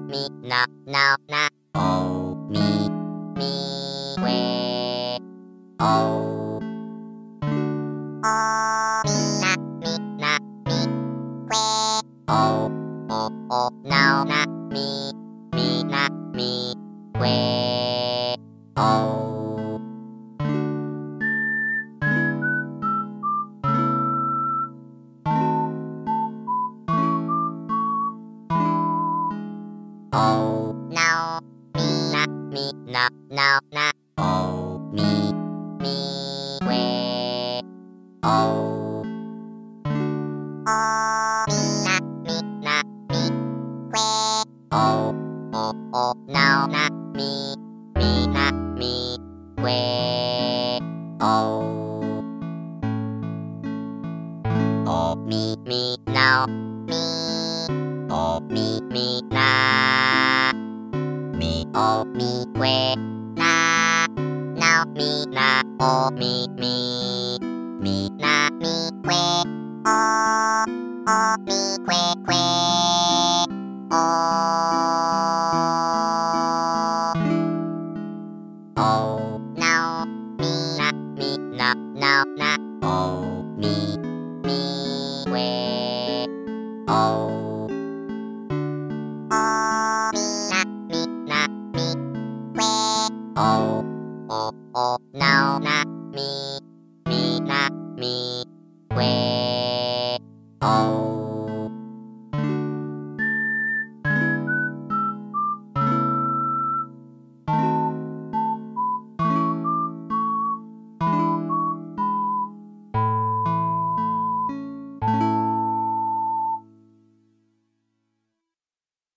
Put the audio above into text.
みなななおみみweおみなみなみweおなおなみみなみweおおなおみなみなななおみみweおみなみなみweおなおなみみなみweおみみなおみおみみなみおみweななおみなおみみみなみweおみweおなおみなみななおなおみみweおみなみなみweおなおなみみなみweお